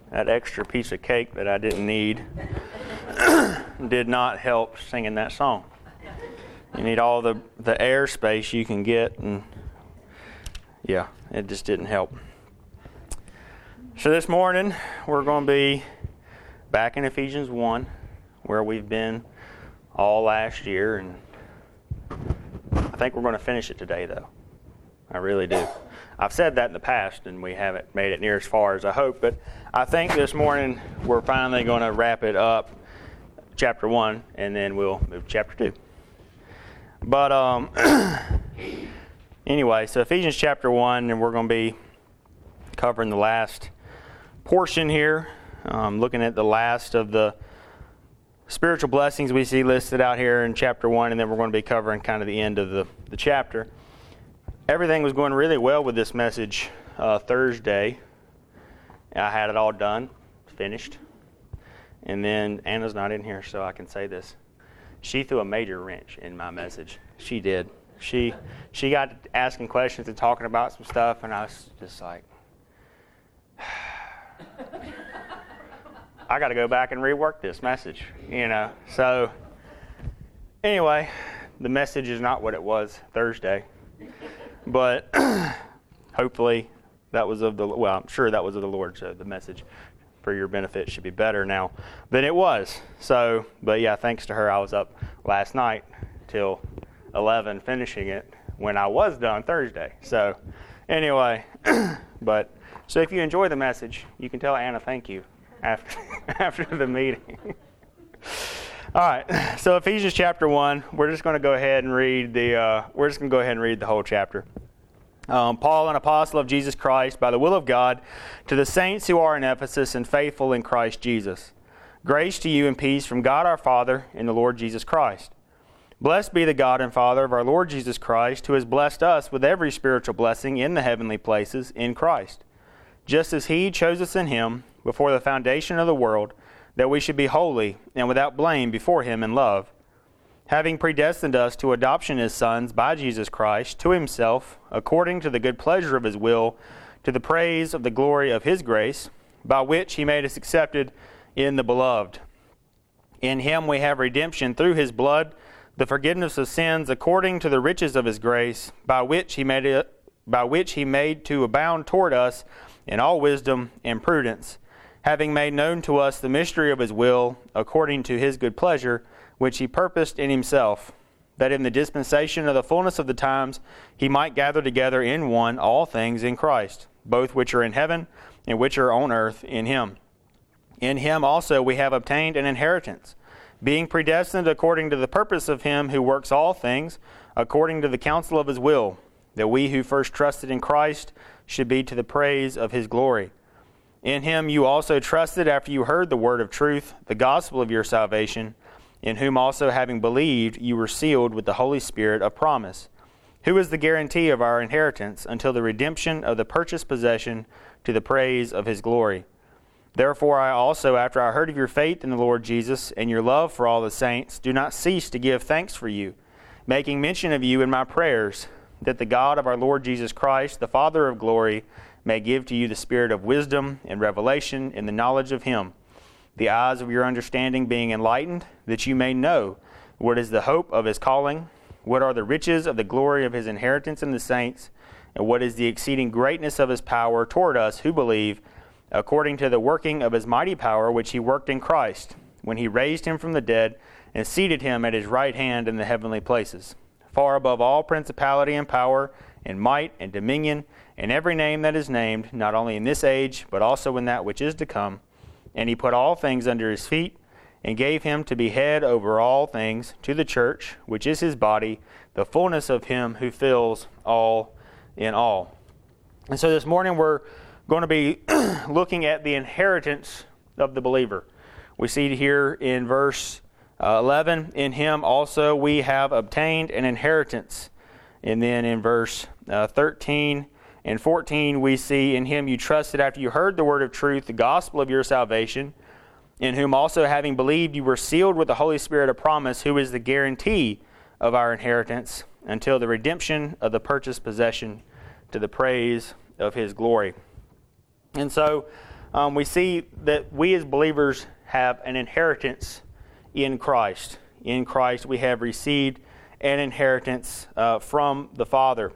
That extra piece of cake that I didn't need did not help singing that song. You need all the air space you can get, and yeah, it just didn't help. So this morning, we're going to be back in Ephesians 1, where we've been all last year, and I think we're going to finish it today, though. I really do. I've said that in the past, and we haven't made it near as far as I hope, but I think this morning we're finally going to wrap it up, chapter 1, and then we'll move to chapter 2. But anyway, so Ephesians chapter 1, and we're going to be covering the last portion here, looking at the last of the spiritual blessings we see listed out here in chapter 1, and then we're going to be covering kind of the end of the chapter. Everything was going really well with this message Thursday. I had it all done, finished. And then Anna's not in here, so I can say this. She threw a major wrench in my message. She did. She got asking questions and talking about some stuff, and I was just like, I got to go back and rework this message, you know. So anyway, the message is not what it was Thursday. But hopefully that was of the, well, I'm sure that was of the Lord, so the message for your benefit should be better now than it was. So, but yeah, thanks to her, I was up last night till 11 finishing it when I was done Thursday. So anyway, but so if you enjoy the message, you can tell Anna thank you after the meeting. All right, so Ephesians chapter 1, we're just going to go ahead and read the whole chapter. Paul, an apostle of Jesus Christ, by the will of God, to the saints who are in Ephesus and faithful in Christ Jesus. Grace to you and peace from God our Father and the Lord Jesus Christ. Blessed be the God and Father of our Lord Jesus Christ, who has blessed us with every spiritual blessing in the heavenly places in Christ, just as he chose us in him before the foundation of the world, that we should be holy and without blame before him in love, having predestined us to adoption as sons by Jesus Christ to himself, according to the good pleasure of his will, to the praise of the glory of his grace, by which he made us accepted in the beloved. In him we have redemption through his blood, the forgiveness of sins according to the riches of his grace, by which he made to abound toward us in all wisdom and prudence, having made known to us the mystery of his will, according to his good pleasure, which he purposed in himself, that in the dispensation of the fullness of the times he might gather together in one all things in Christ, both which are in heaven and which are on earth in him. In him also we have obtained an inheritance, being predestined according to the purpose of him who works all things, according to the counsel of his will, that we who first trusted in Christ should be to the praise of his glory. In him you also trusted after you heard the word of truth, the gospel of your salvation, in whom also having believed you were sealed with the Holy Spirit of promise, who is the guarantee of our inheritance until the redemption of the purchased possession to the praise of his glory. Therefore I also, after I heard of your faith in the Lord Jesus and your love for all the saints, do not cease to give thanks for you, making mention of you in my prayers, that the God of our Lord Jesus Christ, the Father of glory, may give to you the spirit of wisdom and revelation in the knowledge of him, the eyes of your understanding being enlightened, that you may know what is the hope of his calling, what are the riches of the glory of his inheritance in the saints, and what is the exceeding greatness of his power toward us who believe, according to the working of his mighty power which he worked in Christ, when he raised him from the dead and seated him at his right hand in the heavenly places, far above all principality and power and might and dominion, and every name that is named, not only in this age, but also in that which is to come. And he put all things under his feet, and gave him to be head over all things to the church, which is his body, the fullness of him who fills all in all. And so this morning we're going to be looking at the inheritance of the believer. We see here in verse 11, in him also we have obtained an inheritance. And then in verse 13 and 14, we see in him you trusted after you heard the word of truth, the gospel of your salvation, in whom also having believed you were sealed with the Holy Spirit of promise, who is the guarantee of our inheritance until the redemption of the purchased possession to the praise of his glory. And so we see that we as believers have an inheritance in Christ. In Christ we have received an inheritance from the Father.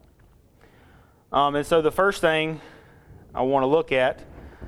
And so the first thing I want to look at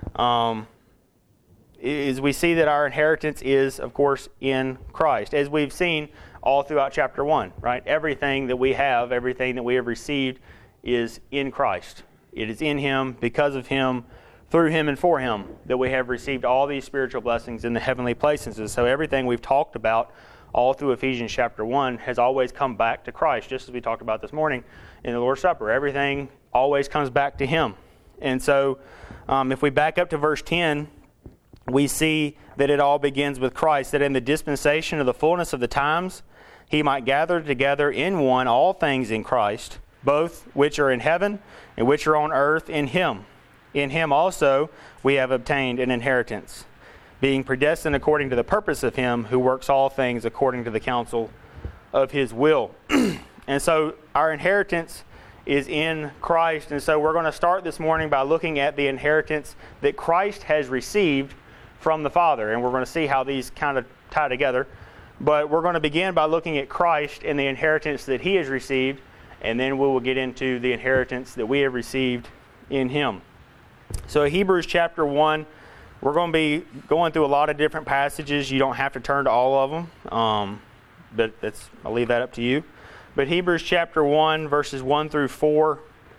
is we see that our inheritance is, of course, in Christ. As we've seen all throughout chapter 1, right? Everything that we have received is in Christ. It is in Him, because of Him, through Him, and for Him that we have received all these spiritual blessings in the heavenly places. And so everything we've talked about all through Ephesians chapter 1 has always come back to Christ, just as we talked about this morning in the Lord's Supper. Everything always comes back to Him. And so if we back up to verse 10, we see that it all begins with Christ, that in the dispensation of the fullness of the times, He might gather together in one all things in Christ, both which are in heaven and which are on earth in Him. In Him also we have obtained an inheritance, being predestined according to the purpose of Him who works all things according to the counsel of His will. And so our inheritance is in Christ. And so we're going to start this morning by looking at the inheritance that Christ has received from the Father. And we're going to see how these kind of tie together. But we're going to begin by looking at Christ and the inheritance that He has received. And then we will get into the inheritance that we have received in Him. So Hebrews chapter 1, we're going to be going through a lot of different passages. You don't have to turn to all of them. But I'll leave that up to you. But Hebrews chapter 1, verses 1 through 4,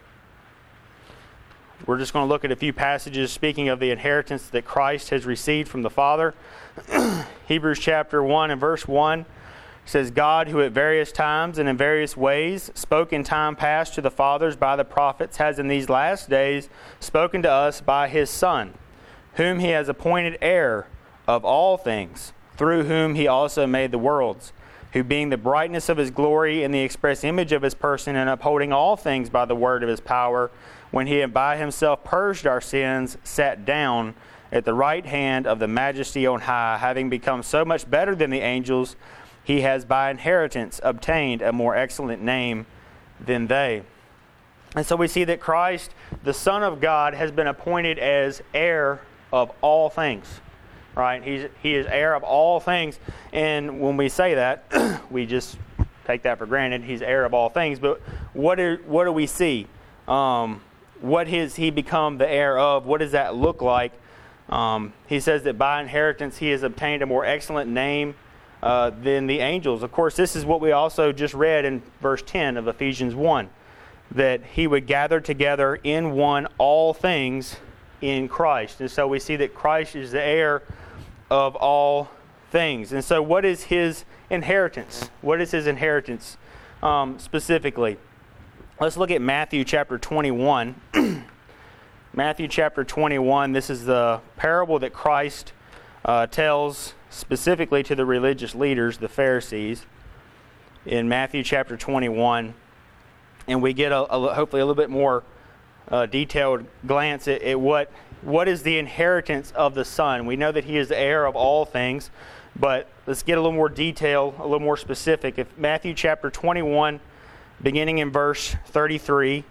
we're just going to look at a few passages speaking of the inheritance that Christ has received from the Father. Hebrews chapter 1 and verse 1 says, God, who at various times and in various ways spoke in time past to the fathers by the prophets, has in these last days spoken to us by His Son, whom He has appointed heir of all things, through whom He also made the worlds, who being the brightness of His glory and the express image of His person, and upholding all things by the word of His power, when He had by Himself purged our sins, sat down at the right hand of the Majesty on high, having become so much better than the angels, He has by inheritance obtained a more excellent name than they. And so we see that Christ, the Son of God, has been appointed as heir of all things. Right? He is heir of all things. And when we say that, we just take that for granted. He's heir of all things. But what do we see? What has He become the heir of? What does that look like? He says that by inheritance He has obtained a more excellent name than the angels. Of course, this is what we also just read in verse 10 of Ephesians 1, that He would gather together in one all things in Christ. And so we see that Christ is the heir of all things. And so what is His inheritance? What is His inheritance specifically? Let's look at Matthew chapter 21. Matthew chapter 21, this is the parable that Christ tells specifically to the religious leaders, the Pharisees, in Matthew chapter 21. And we get hopefully a little bit more detailed glance at what is the inheritance of the Son. We know that He is the heir of all things, but let's get a little more detail, a little more specific. If Matthew chapter 21, beginning in verse 33,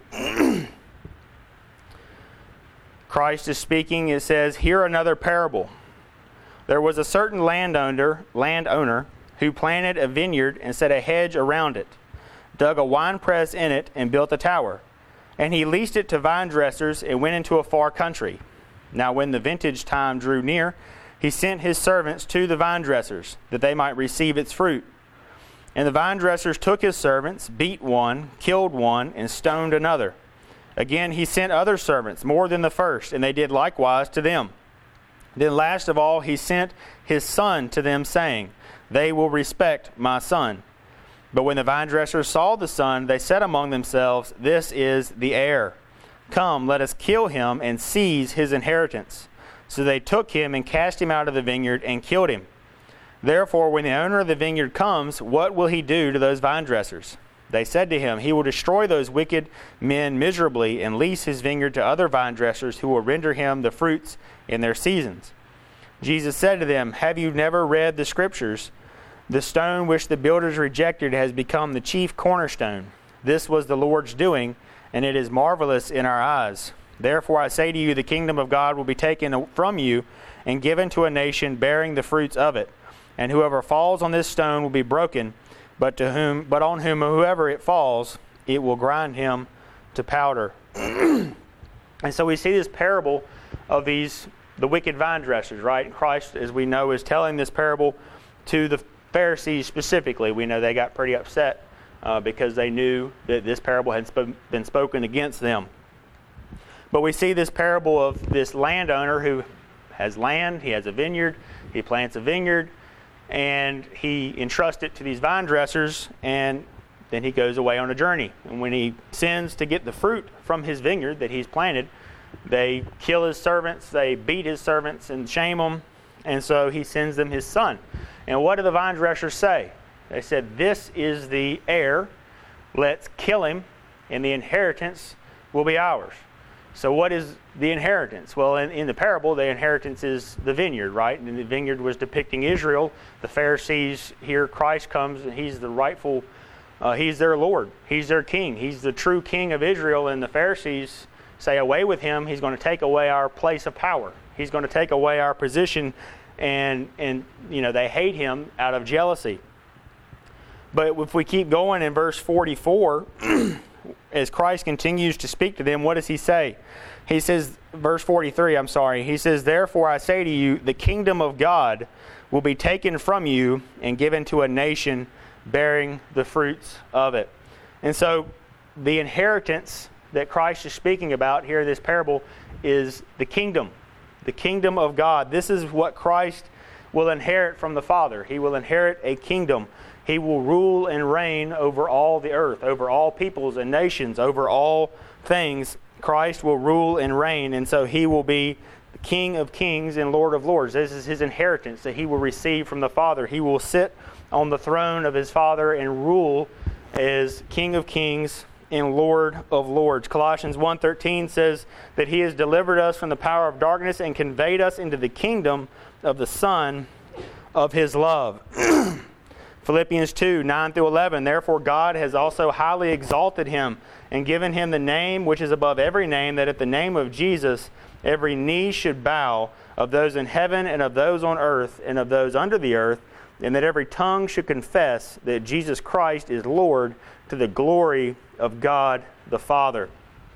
Christ is speaking. It says, "Hear another parable. There was a certain landowner who planted a vineyard and set a hedge around it, dug a winepress in it, and built a tower. And he leased it to vine dressers and went into a far country. Now when the vintage time drew near, he sent his servants to the vine dressers, that they might receive its fruit. And the vine dressers took his servants, beat one, killed one, and stoned another. Again he sent other servants, more than the first, and they did likewise to them. Then last of all he sent his son to them, saying, They will respect my son. But when the vine dressers saw the son, they said among themselves, This is the heir. Come, let us kill him and seize his inheritance. So they took him and cast him out of the vineyard and killed him. Therefore, when the owner of the vineyard comes, what will he do to those vine dressers? They said to him, He will destroy those wicked men miserably and lease his vineyard to other vine dressers who will render him the fruits in their seasons. Jesus said to them, Have you never read the Scriptures? The stone which the builders rejected has become the chief cornerstone. This was the Lord's doing, and it is marvelous in our eyes. Therefore I say to you, the kingdom of God will be taken from you and given to a nation bearing the fruits of it. And whoever falls on this stone will be broken, but on whoever it falls, it will grind him to powder. And so we see this parable of the wicked vine dressers, right? Christ, as we know, is telling this parable to the Pharisees specifically. We know they got pretty upset because they knew that this parable had been spoken against them. But we see this parable of this landowner who has land, he has a vineyard, he plants a vineyard, and he entrusts it to these vine dressers, and then he goes away on a journey. And when he sends to get the fruit from his vineyard that he's planted, they kill his servants, they beat his servants and shame them, and so he sends them his son. And what do the vine dressers say? They said, "This is the heir, let's kill him, and the inheritance will be ours." So what is the inheritance? Well, in the parable, the inheritance is the vineyard, right? And the vineyard was depicting Israel. The Pharisees, here Christ comes, and he's the rightful, he's their Lord. He's their king. He's the true king of Israel, and the Pharisees say, away with him. He's going to take away our place of power. He's going to take away our position, and they hate him out of jealousy. But if we keep going in verse 44, as Christ continues to speak to them, what does he say? He says, verse 43, he says, "Therefore I say to you, the kingdom of God will be taken from you and given to a nation bearing the fruits of it." And so the inheritance that Christ is speaking about here in this parable is the kingdom of God. This is what Christ will inherit from the Father. He will inherit a kingdom. He will rule and reign over all the earth, over all peoples and nations, over all things. Christ will rule and reign, and so he will be the King of kings and Lord of lords. This is his inheritance that he will receive from the Father. He will sit on the throne of his Father and rule as King of kings and Lord of lords. Colossians 1:13 says that he has delivered us from the power of darkness and conveyed us into the kingdom of the Son of his love. Philippians 2:9-11, "Therefore God has also highly exalted him and given him the name which is above every name, that at the name of Jesus every knee should bow, of those in heaven and of those on earth and of those under the earth, and that every tongue should confess that Jesus Christ is Lord, to the glory of God the Father."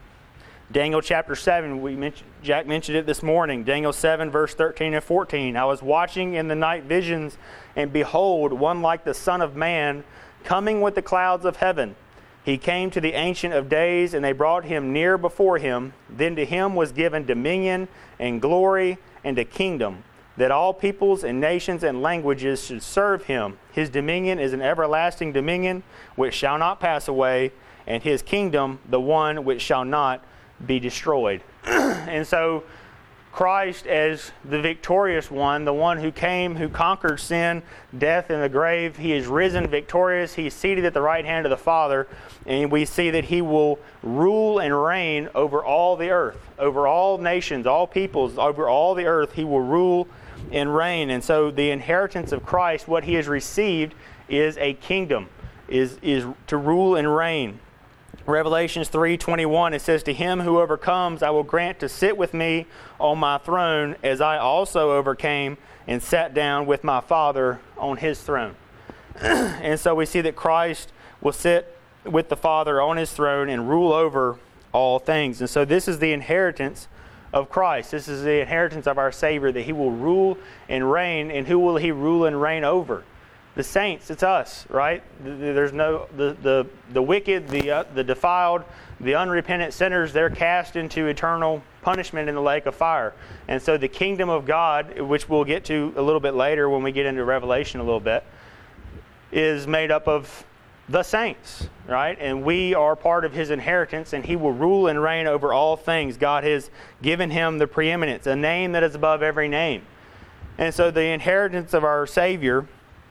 Daniel chapter 7, Jack mentioned it this morning. Daniel 7, verse 13 and 14. "I was watching in the night visions, and behold, one like the Son of Man, coming with the clouds of heaven. He came to the Ancient of Days, and they brought him near before him. Then to him was given dominion and glory and a kingdom, that all peoples and nations and languages should serve him. His dominion is an everlasting dominion which shall not pass away, and his kingdom the one which shall not be destroyed." And so Christ, as the victorious one, the one who came, who conquered sin, death, and the grave, he is risen victorious. He is seated at the right hand of the Father, and we see that he will rule and reign over all the earth, over all nations, all peoples, over all the earth. He will rule and reign. And so the inheritance of Christ, what he has received, is a kingdom, is to rule and reign. Revelations 3:21, it says, "To him who overcomes I will grant to sit with me on my throne, as I also overcame and sat down with my Father on his throne." And so we see that Christ will sit with the Father on his throne and rule over all things. And so this is the inheritance of Christ. This is the inheritance of our Savior, that he will rule and reign. And who will he rule and reign over? The saints. It's us, right? There's no the wicked, the defiled, the unrepentant sinners. They're cast into eternal punishment in the lake of fire. And so the kingdom of God, which we'll get to a little bit later when we get into Revelation a little bit, is made up of the saints, right? And we are part of his inheritance, and he will rule and reign over all things. God has given him the preeminence, a name that is above every name. And so the inheritance of our Savior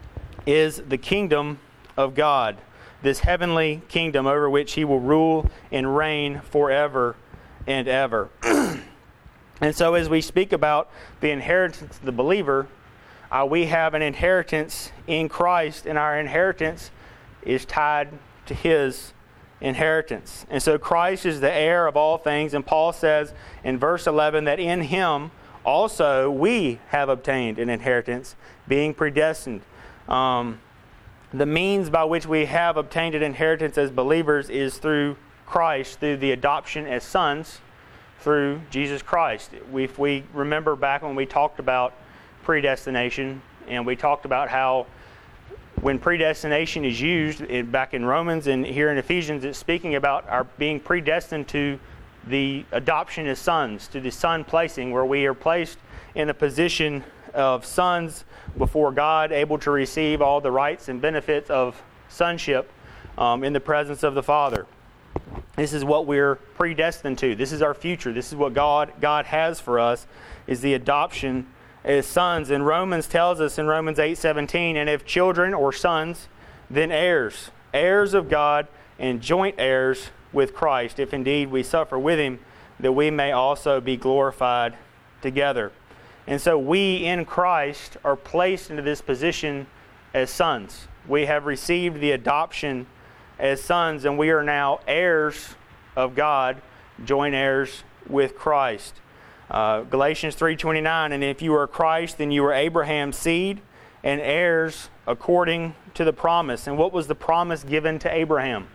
is the kingdom of God, this heavenly kingdom over which he will rule and reign forever and ever. And so as we speak about the inheritance of the believer, we have an inheritance in Christ, and our inheritance is tied to his inheritance. And so Christ is the heir of all things, and Paul says in verse 11 that in him also we have obtained an inheritance, being predestined. The means by which we have obtained an inheritance as believers is through Christ, through the adoption as sons, through Jesus Christ. If we remember back when we talked about predestination, and we talked about how when predestination is used back in Romans and here in Ephesians, it's speaking about our being predestined to the adoption as sons, to the son placing, where we are placed in a position of sons before God, able to receive all the rights and benefits of sonship in the presence of the Father. This is what we're predestined to. This is our future. This is what God has for us, is the adoption as sons. And Romans tells us in Romans 8:17, and if children or sons, then heirs, heirs of God and joint heirs with Christ, if indeed we suffer with him, that we may also be glorified together. And so we in Christ are placed into this position as sons. We have received the adoption as sons, and we are now heirs of God, joint heirs with Christ. Galatians 3:29, and if you are Christ, then you are Abraham's seed and heirs according to the promise. And what was the promise given to Abraham?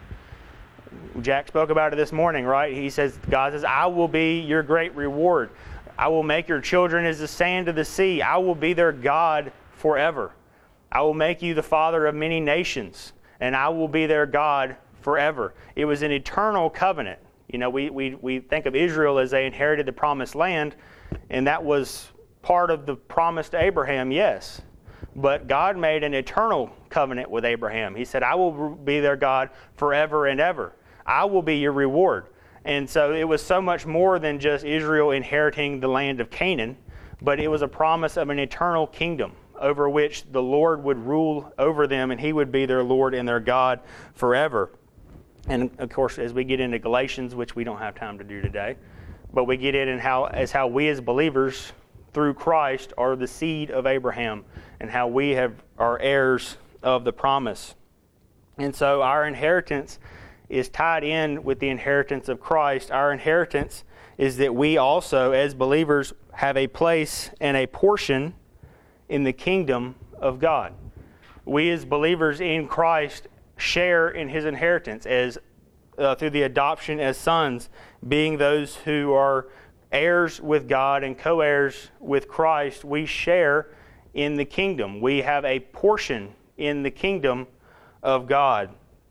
Jack spoke about it this morning, right? He says, God says, I will be your great reward. I will make your children as the sand of the sea. I will be their God forever. I will make you the father of many nations, and I will be their God forever. It was an eternal covenant. You know, we think of Israel as they inherited the promised land, and that was part of the promise to Abraham, yes. But God made an eternal covenant with Abraham. He said, I will be their God forever and ever. I will be your reward. And so it was so much more than just Israel inheriting the land of Canaan, but it was a promise of an eternal kingdom over which the Lord would rule over them, and he would be their Lord and their God forever. And of course, as we get into Galatians, which we don't have time to do today, but we get in how we as believers through Christ are the seed of Abraham, and how we are heirs of the promise. And so our inheritance is tied in with the inheritance of Christ. Our inheritance is that we also, as believers, have a place and a portion in the kingdom of God. We as believers in Christ share in his inheritance as through the adoption as sons, being those who are heirs with God and co-heirs with Christ. We share in the kingdom. We have a portion in the kingdom of God.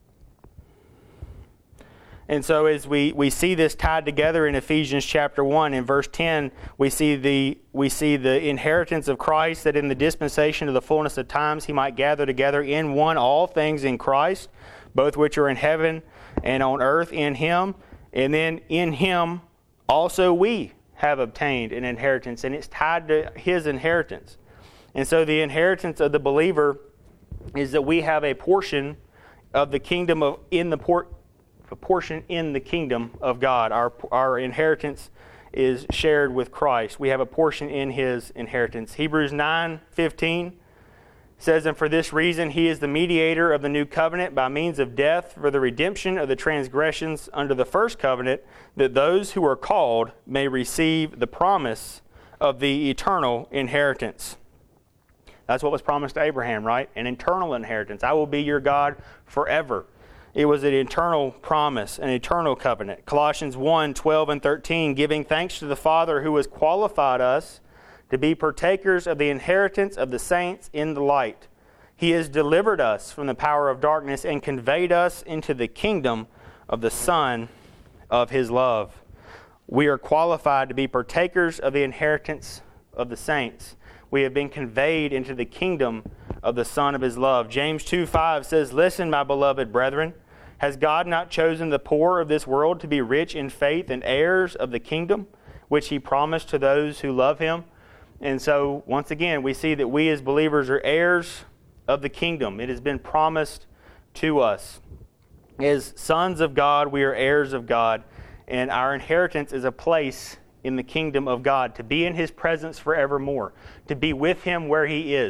And so as we see this tied together in Ephesians chapter 1, in verse 10, we see the inheritance of Christ, that in the dispensation of the fullness of times he might gather together in one all things in Christ, both which are in heaven and on earth in him. And then in him also we have obtained an inheritance, and it's tied to his inheritance. And so the inheritance of the believer is that we have a portion of the kingdom a portion in the kingdom of God. Our inheritance is shared with Christ. We have a portion in his inheritance. Hebrews 9:15 says, and for this reason he is the mediator of the new covenant by means of death for the redemption of the transgressions under the first covenant, that those who are called may receive the promise of the eternal inheritance. That's what was promised to Abraham, right? An eternal inheritance. I will be your God forever. It was an eternal promise, an eternal covenant. Colossians 1:12 and 13, giving thanks to the Father who has qualified us to be partakers of the inheritance of the saints in the light. He has delivered us from the power of darkness and conveyed us into the kingdom of the Son of his love. We are qualified to be partakers of the inheritance of the saints. We have been conveyed into the kingdom of the Son of his love. James 2:5 says, listen, my beloved brethren, has God not chosen the poor of this world to be rich in faith and heirs of the kingdom, which he promised to those who love him? And so, once again, we see that we as believers are heirs of the kingdom. It has been promised to us. As sons of God, we are heirs of God, and our inheritance is a place in the kingdom of God, to be in his presence forevermore, to be with him where he is.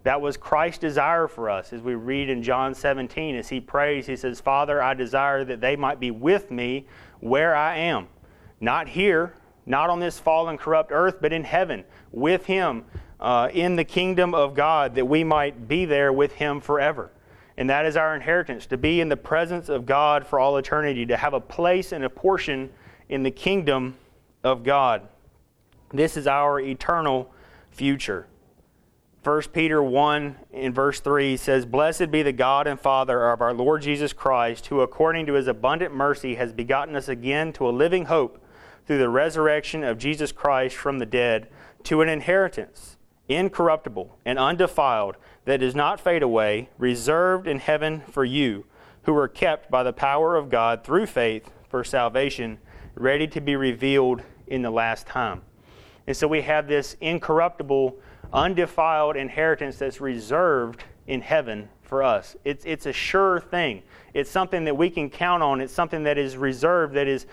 That was Christ's desire for us. As we read in John 17, as he prays, he says, Father, I desire that they might be with me where I am. Not here, not on this fallen, corrupt earth, but in heaven, with him, in the kingdom of God, that we might be there with him forever. And that is our inheritance, to be in the presence of God for all eternity, to have a place and a portion in the kingdom of God. This is our eternal future. 1 Peter 1 in verse 3 says, Blessed be the God and Father of our Lord Jesus Christ, who according to his abundant mercy has begotten us again to a living hope through the resurrection of Jesus Christ from the dead, to an inheritance, incorruptible and undefiled, that does not fade away, reserved in heaven for you, who are kept by the power of God through faith for salvation, ready to be revealed in the last time. And so we have this incorruptible, undefiled inheritance that's reserved in heaven for us. It's a sure thing. It's something that we can count on. It's something that is reserved, that is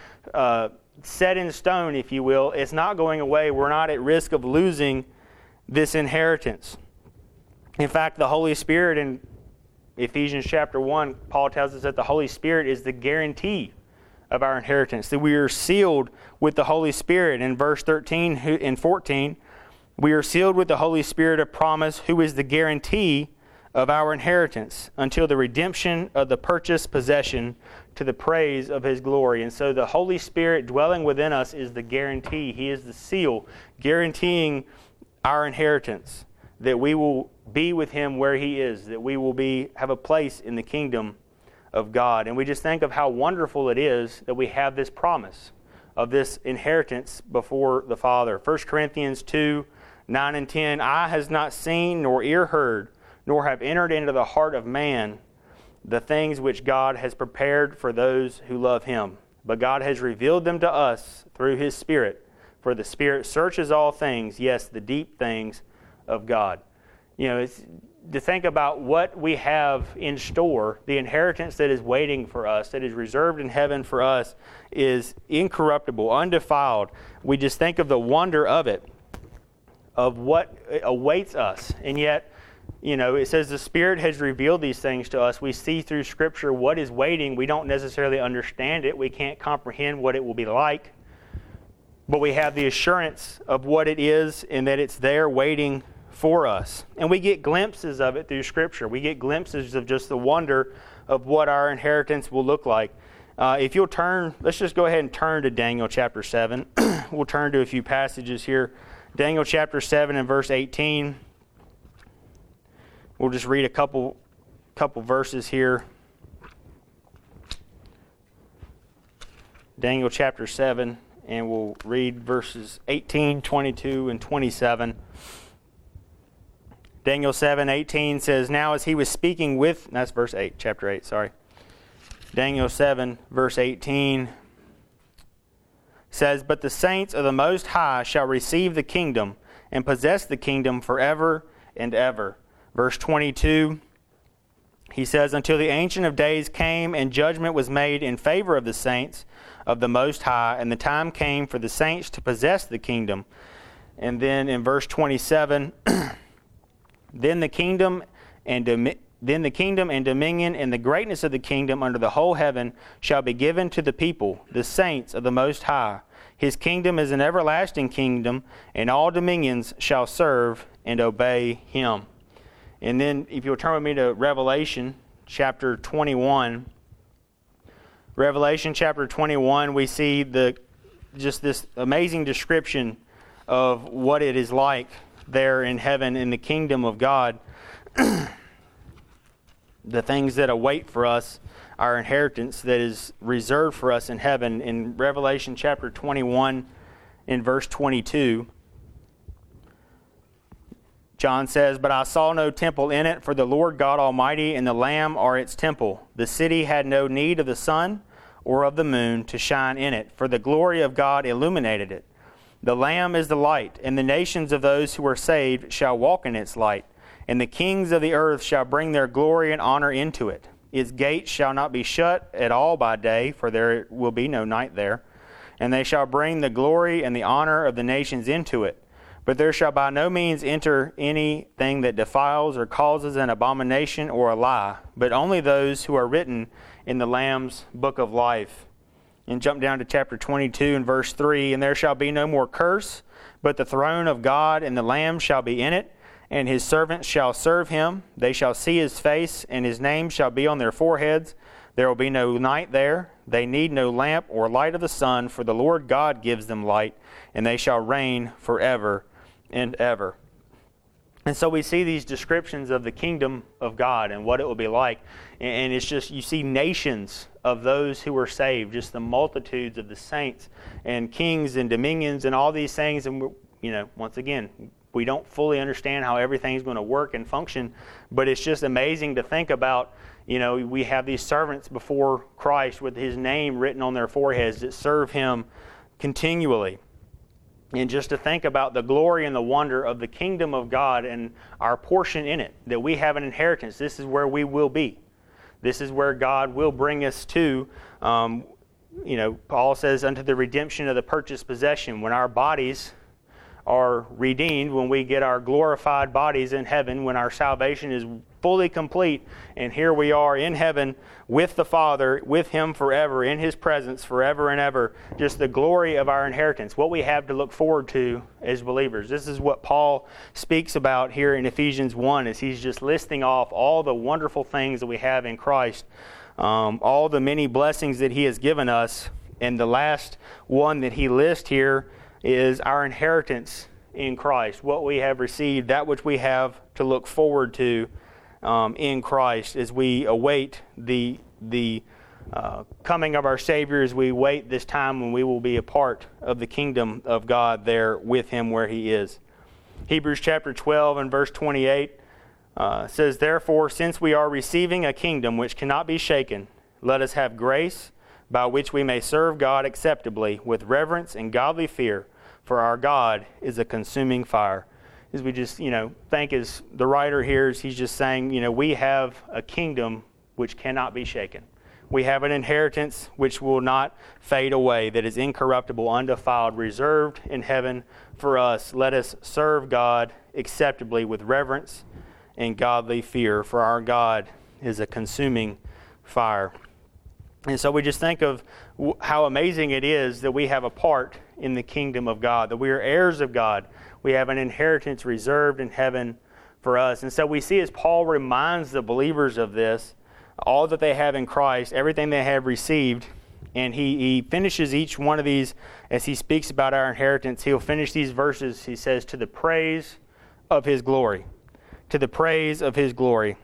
set in stone, if you will. It's not going away. We're not at risk of losing this inheritance. In fact, the Holy Spirit in Ephesians chapter 1, Paul tells us that the Holy Spirit is the guarantee of our inheritance, that we are sealed with the Holy Spirit. In verse 13 and 14, we are sealed with the Holy Spirit of promise, who is the guarantee of our inheritance until the redemption of the purchased possession, to the praise of his glory. And so the Holy Spirit dwelling within us is the guarantee. He is the seal, guaranteeing our inheritance, that we will be with him where he is, that we will have a place in the kingdom of God. And we just think of how wonderful it is that we have this promise of this inheritance before the Father. 1 Corinthians 2, 9 and 10, Eye has not seen, nor ear heard, nor have entered into the heart of man the things which God has prepared for those who love him. But God has revealed them to us through his Spirit. For the Spirit searches all things, yes, the deep things of God. You know, it's to think about what we have in store, the inheritance that is waiting for us, that is reserved in heaven for us, is incorruptible, undefiled. We just think of the wonder of it, of what awaits us. And yet, you know, it says the Spirit has revealed these things to us. We see through Scripture what is waiting. We don't necessarily understand it. We can't comprehend what it will be like. But we have the assurance of what it is and that it's there waiting for us. And we get glimpses of it through Scripture. We get glimpses of just the wonder of what our inheritance will look like. If you'll turn, let's just go ahead and turn to Daniel chapter 7. We'll turn to a few passages here. Daniel chapter 7 and verse 18. We'll just read a couple verses here. Daniel chapter 7, and we'll read verses 18, 22, and 27. Daniel 7:18 says, Now as he was speaking with, that's verse 8, chapter 8, sorry. Daniel 7, verse 18 says, But the saints of the Most High shall receive the kingdom and possess the kingdom forever and ever. Verse 22, he says, Until the Ancient of Days came and judgment was made in favor of the saints of the Most High, and the time came for the saints to possess the kingdom. And then in verse 27, Then the kingdom and dominion and the greatness of the kingdom under the whole heaven shall be given to the people, the saints of the Most High. His kingdom is an everlasting kingdom, and all dominions shall serve and obey him. And then if you'll turn with me to Revelation chapter 21. Revelation chapter 21, we see just this amazing description of what it is like there in heaven in the kingdom of God. The things that await for us, our inheritance that is reserved for us in heaven. In Revelation chapter 21, in verse 22, John says, But I saw no temple in it, for the Lord God Almighty and the Lamb are its temple. The city had no need of the sun or of the moon to shine in it, for the glory of God illuminated it. The Lamb is the light, and the nations of those who are saved shall walk in its light. And the kings of the earth shall bring their glory and honor into it. Its gates shall not be shut at all by day, for there will be no night there. And they shall bring the glory and the honor of the nations into it. But there shall by no means enter anything that defiles or causes an abomination or a lie, but only those who are written in the Lamb's book of life. And jump down to chapter 22 and verse 3. And there shall be no more curse, but the throne of God and the Lamb shall be in it, and his servants shall serve him. They shall see his face, and his name shall be on their foreheads. There will be no night there. They need no lamp or light of the sun, for the Lord God gives them light, and they shall reign forever and ever. And so we see these descriptions of the kingdom of God and what it will be like. And it's just, you see nations of those who are saved, just the multitudes of the saints and kings and dominions and all these things. And, once again, we don't fully understand how everything's going to work and function, but it's just amazing to think about. We have these servants before Christ with his name written on their foreheads that serve him continually. And just to think about the glory and the wonder of the kingdom of God and our portion in it, that we have an inheritance. This is where we will be. This is where God will bring us to. Paul says, unto the redemption of the purchased possession. When our bodies are redeemed, when we get our glorified bodies in heaven, when our salvation is fully complete, and here we are in heaven with the Father, with him forever, in his presence forever and ever. Just the glory of our inheritance, what we have to look forward to as believers. This is what Paul speaks about here in Ephesians 1, as he's just listing off all the wonderful things that we have in Christ, all the many blessings that he has given us. And the last one that he lists here is our inheritance in Christ, what we have received, that which we have to look forward to in Christ as we await the coming of our Savior, as we wait this time when we will be a part of the kingdom of God there with him where he is. Hebrews chapter 12 and verse 28 says, therefore, since we are receiving a kingdom which cannot be shaken, let us have grace by which we may serve God acceptably with reverence and godly fear, for our God is a consuming fire. As we just, think as the writer here, he's just saying, we have a kingdom which cannot be shaken. We have an inheritance which will not fade away, that is incorruptible, undefiled, reserved in heaven for us. Let us serve God acceptably with reverence and godly fear, for our God is a consuming fire. And so we just think of how amazing it is that we have a part in the kingdom of God, that we are heirs of God. We have an inheritance reserved in heaven for us. And so we see as Paul reminds the believers of this, all that they have in Christ, everything they have received, and he finishes each one of these as he speaks about our inheritance. He'll finish these verses, he says, to the praise of his glory. To the praise of his glory.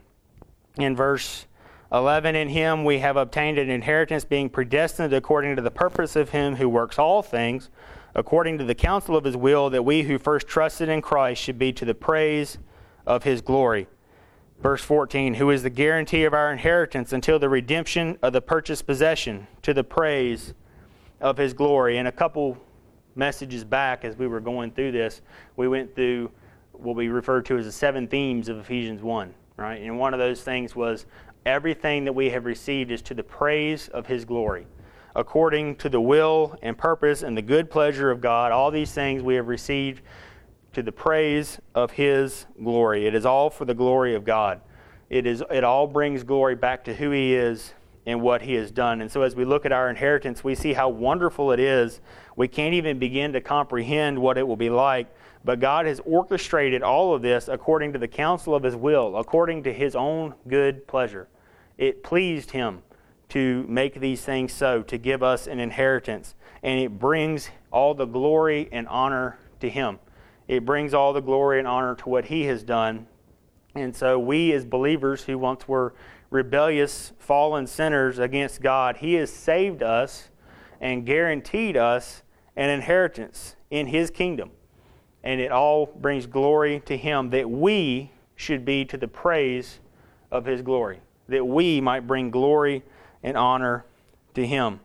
In verse 11, in him we have obtained an inheritance, being predestined according to the purpose of him who works all things, according to the counsel of his will, that we who first trusted in Christ should be to the praise of his glory. Verse 14, who is the guarantee of our inheritance until the redemption of the purchased possession, to the praise of his glory. And a couple messages back, as we were going through this, we went through what we refer to as the 7 themes of Ephesians 1, right? And one of those things was everything that we have received is to the praise of his glory, according to the will and purpose and the good pleasure of God. All these things we have received to the praise of his glory. It is all for the glory of God. It all brings glory back to who he is and what he has done. And so as we look at our inheritance, we see how wonderful it is. We can't even begin to comprehend what it will be like, but God has orchestrated all of this according to the counsel of his will, according to his own good pleasure. It pleased him to make these things so, to give us an inheritance, and it brings all the glory and honor to him. It brings all the glory and honor to what he has done. And so we as believers who once were rebellious, fallen sinners against God, he has saved us and guaranteed us an inheritance in his kingdom. And it all brings glory to him, that we should be to the praise of his glory, that we might bring glory and honor to him.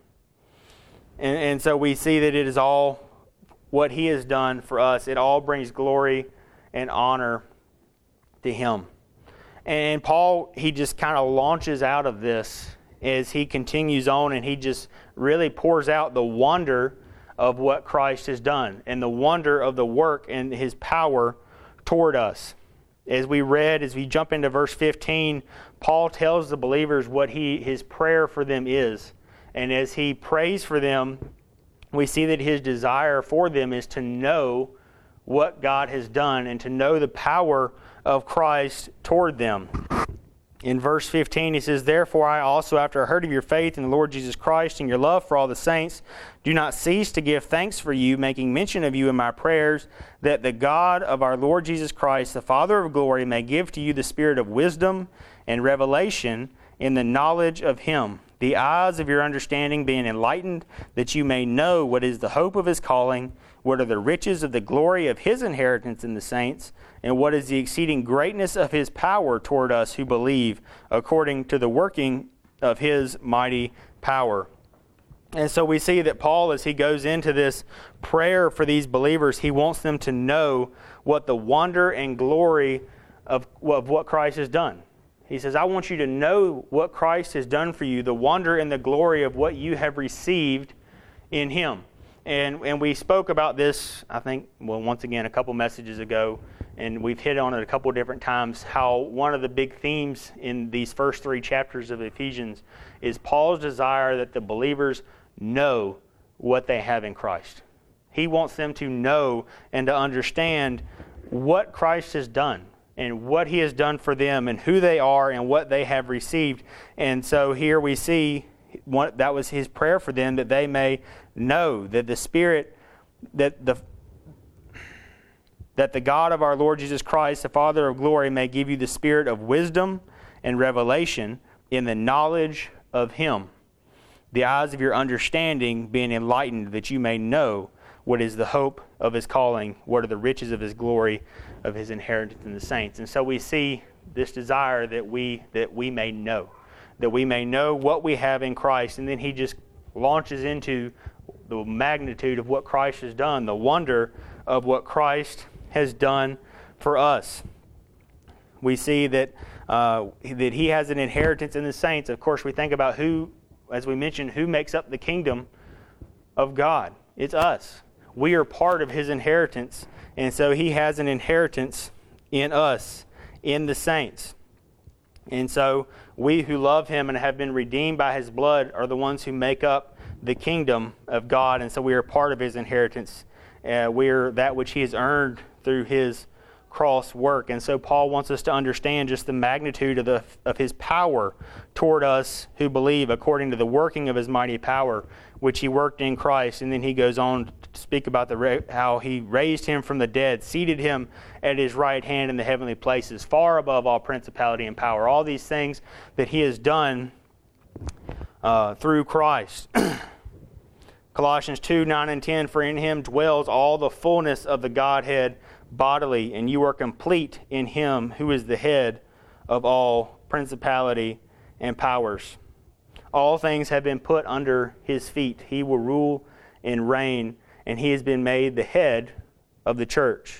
And so we see that it is all what he has done for us. It all brings glory and honor to him. And Paul, he just kind of launches out of this as he continues on, and he just really pours out the wonder of what Christ has done and the wonder of the work and his power toward us. As we jump into verse 15, Paul tells the believers what his prayer for them is. And as he prays for them, we see that his desire for them is to know what God has done and to know the power of Christ toward them. In verse 15, he says, "Therefore I also, after I heard of your faith in the Lord Jesus Christ and your love for all the saints, do not cease to give thanks for you, making mention of you in my prayers, that the God of our Lord Jesus Christ, the Father of glory, may give to you the spirit of wisdom and revelation in the knowledge of him, the eyes of your understanding being enlightened, that you may know what is the hope of his calling, what are the riches of the glory of his inheritance in the saints, and what is the exceeding greatness of his power toward us who believe, according to the working of his mighty power." And so we see that Paul, as he goes into this prayer for these believers, he wants them to know what the wonder and glory of what Christ has done. He says, I want you to know what Christ has done for you, the wonder and the glory of what you have received in him. And we spoke about this, I think, once again, a couple messages ago, and we've hit on it a couple different times, how one of the big themes in these first 3 chapters of Ephesians is Paul's desire that the believers know what they have in Christ. He wants them to know and to understand what Christ has done and what he has done for them and who they are and what they have received. And so here we see that was his prayer for them, that they may know that the Spirit, that the God of our Lord Jesus Christ, the Father of glory, may give you the spirit of wisdom and revelation in the knowledge of him, the eyes of your understanding being enlightened, that you may know what is the hope of his calling, what are the riches of his glory, of his inheritance in the saints. And so we see this desire that we may know what we have in Christ. And then he just launches into the magnitude of what Christ has done, the wonder of what Christ has done for us. We see that he has an inheritance in the saints. Of course, we think about who, as we mentioned, who makes up the kingdom of God. It's us. We are part of his inheritance, and so he has an inheritance in us, in the saints. And so we who love him and have been redeemed by his blood are the ones who make up the kingdom of God, and so we are part of his inheritance. We are that which he has earned through his cross work. And so Paul wants us to understand just the magnitude of his power toward us who believe, according to the working of his mighty power, which he worked in Christ. And then he goes on to speak about how he raised him from the dead, seated him at his right hand in the heavenly places, far above all principality and power. All these things that he has done through Christ. Colossians 2:9 and 10, "For in him dwells all the fullness of the Godhead bodily, and you are complete in him who is the head of all principality and powers. All things have been put under his feet. He will rule and reign, and he has been made the head of the church."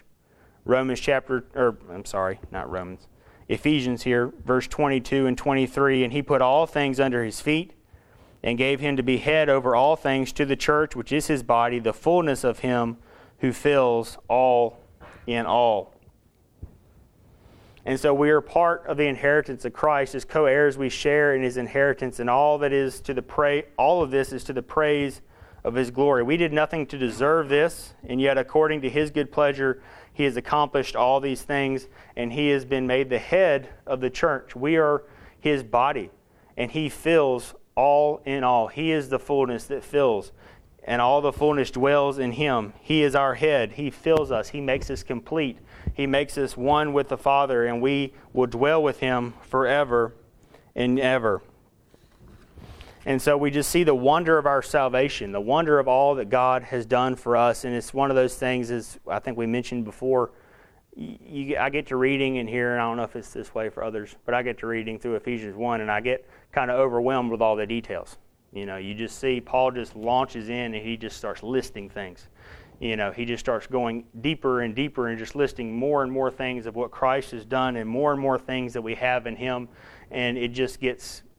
Ephesians here, verse 22 and 23, "And he put all things under his feet, and gave him to be head over all things to the church, which is his body, the fullness of him who fills all in all." And so we are part of the inheritance of Christ. As co-heirs, we share in his inheritance, and all of this is to the praise of his glory. We did nothing to deserve this, and yet according to his good pleasure, he has accomplished all these things, and he has been made the head of the church. We are his body, and he fills all in all. He is the fullness that fills, and all the fullness dwells in him. He is our head. He fills us. He makes us complete. He makes us one with the Father, and we will dwell with him forever and ever. And so we just see the wonder of our salvation, the wonder of all that God has done for us. And it's one of those things, as I think we mentioned before, I get to reading in here, and I don't know if it's this way for others, but I get to reading through Ephesians 1, and I get kind of overwhelmed with all the details. You just see Paul just launches in, and he just starts listing things. He just starts going deeper and deeper and just listing more and more things of what Christ has done and more things that we have in him. And it just gets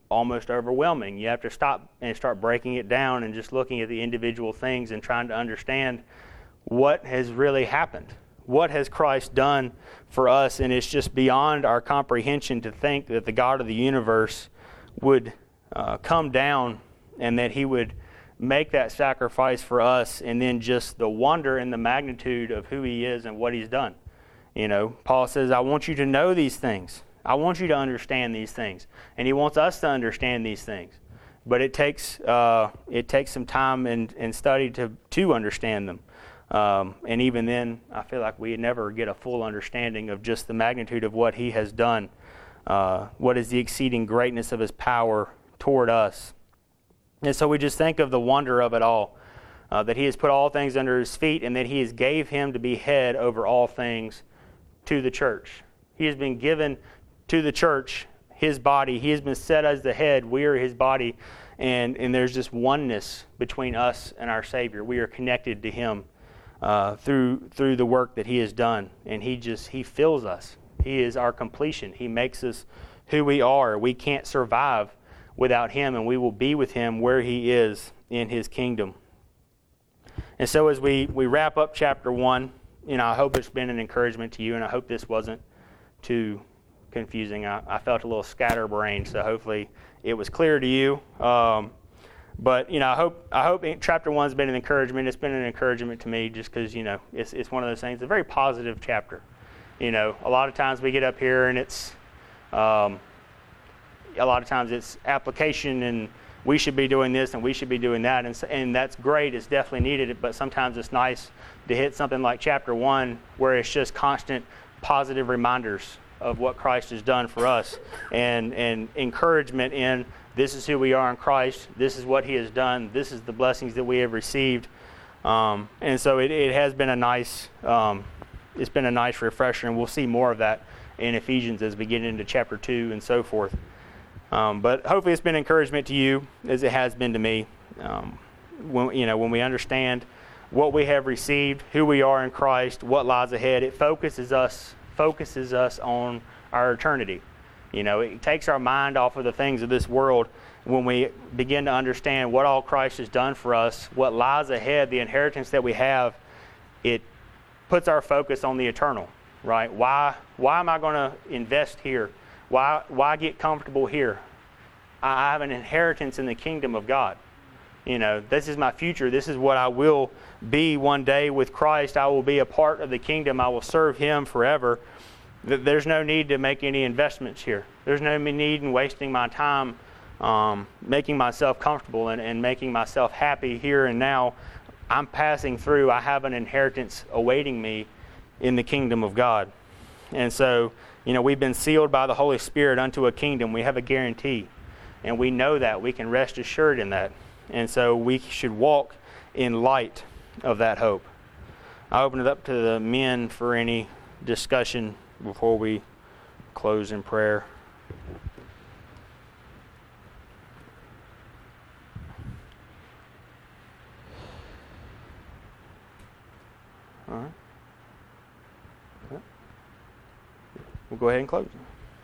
almost overwhelming. You have to stop and start breaking it down and just looking at the individual things and trying to understand what has really happened. What has Christ done for us? And it's just beyond our comprehension to think that the God of the universe would come down and that he would make that sacrifice for us, and then just the wonder and the magnitude of who he is and what he's done. You know, Paul says, I want you to know these things. I want you to understand these things. And he wants us to understand these things. But it takes some time and study to understand them. And even then, I feel like we never get a full understanding of just the magnitude of what he has done. What is the exceeding greatness of his power toward us. And so we just think of the wonder of it all, that he has put all things under his feet, and that he has gave him to be head over all things to the church. He has been given to the church his body. He has been set as the head. We are his body, and there's this oneness between us and our Savior. We are connected to him through the work that he has done, and he fills us. He is our completion. He makes us who we are. We can't survive without him, and we will be with him where he is in his kingdom. And so as we wrap up chapter 1, I hope it's been an encouragement to you, and I hope this wasn't too confusing. I felt a little scatterbrained, so hopefully it was clear to you. But I hope chapter 1's been an encouragement. It's been an encouragement to me, just because it's one of those things. It's a very positive chapter. A lot of times we get up here and it's a lot of times it's application, and we should be doing this and we should be doing that, and that's great. It's definitely needed, but sometimes it's nice to hit something like chapter 1 where it's just constant positive reminders of what Christ has done for us, and encouragement in this is who we are in Christ, this is what he has done, this is the blessings that we have received. And so it has been a nice refresher, and we'll see more of that in Ephesians as we get into chapter 2 and so forth. But hopefully it's been encouragement to you as it has been to me. When we understand what we have received, who we are in Christ, what lies ahead, it focuses us on our eternity. It takes our mind off of the things of this world when we begin to understand what all Christ has done for us, what lies ahead, the inheritance that we have. It puts our focus on the eternal, right? Why am I going to invest here? Why get comfortable here? I have an inheritance in the kingdom of God. This is my future. This is what I will be one day with Christ. I will be a part of the kingdom. I will serve him forever. There's no need to make any investments here. There's no need in wasting my time making myself comfortable and making myself happy here and now. I'm passing through. I have an inheritance awaiting me in the kingdom of God. And so, we've been sealed by the Holy Spirit unto a kingdom. We have a guarantee. And we know that. We can rest assured in that. And so we should walk in light of that hope. I open it up to the men for any discussion before we close in prayer. All right. We'll go ahead and close.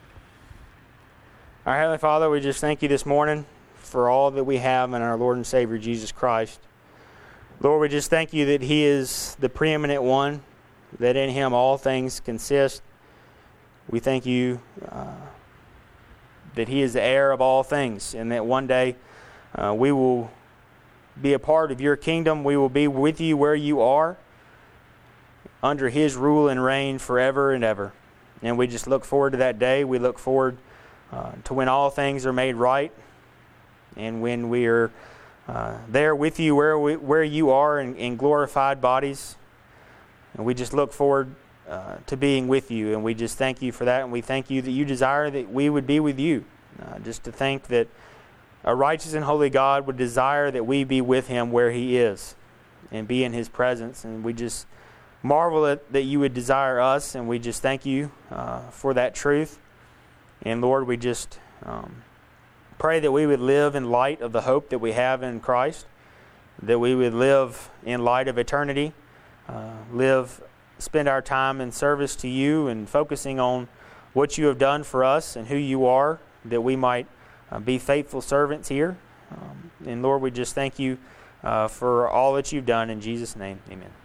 Our Heavenly Father, we just thank you this morning for all that we have in our Lord and Savior Jesus Christ. Lord, we just thank you that he is the preeminent one, that in him all things consist. We thank you that he is the heir of all things, and that one day we will be a part of your kingdom. We will be with you where you are, under his rule and reign forever and ever. And we just look forward to that day. We look forward to when all things are made right, and when we are there with you where you are in glorified bodies. And we just look forward to being with you, and we just thank you for that, and we thank you that you desire that we would be with you. Just to think that a righteous and holy God would desire that we be with him where he is and be in his presence, and we just marvel at that you would desire us, and we just thank you for that truth. And Lord, we just pray that we would live in light of the hope that we have in Christ, that we would live in light of eternity, spend our time in service to you and focusing on what you have done for us and who you are, that we might be faithful servants here. And Lord, we just thank you for all that you've done. In Jesus' name, amen.